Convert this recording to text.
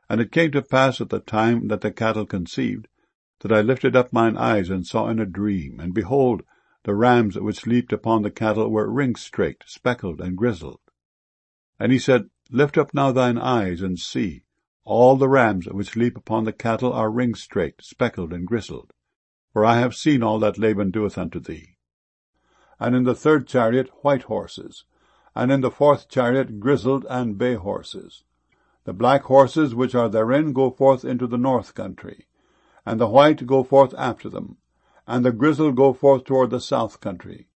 And it came to pass at the time that the cattle conceived, that I lifted up mine eyes and saw in a dream, and behold, the rams which leaped upon the cattle were ring-straked, speckled, and grizzled. And he said, Lift up now thine eyes, and see, all the rams which leap upon the cattle are ring-straked, speckled, and grizzled. For I have seen all that Laban doeth unto thee. And in the third chariot white horses, and in the fourth chariot grizzled and bay horses. The black horses which are therein go forth into the north country, and the white go forth after them, and the grizzled go forth toward the south country.